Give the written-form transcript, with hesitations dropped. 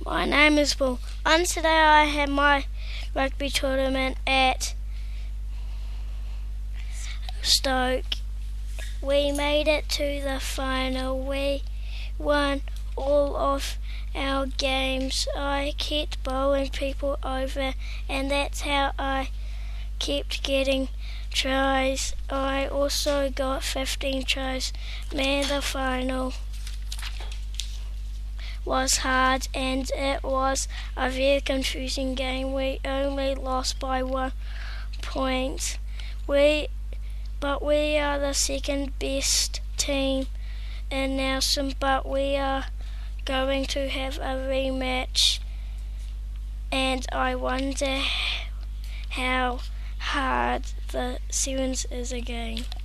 My name is Paul. On today I had my rugby tournament at Stoke. We made it to the final. We won all of our games. I kept bowling people over, and that's how I kept getting tries. I also got 15 tries. Man, the final was hard, and it was a very confusing game. We only lost by 1 point. But we are the second best team in Nelson, but we are going to have a rematch, and I wonder how hard the Sevens is again.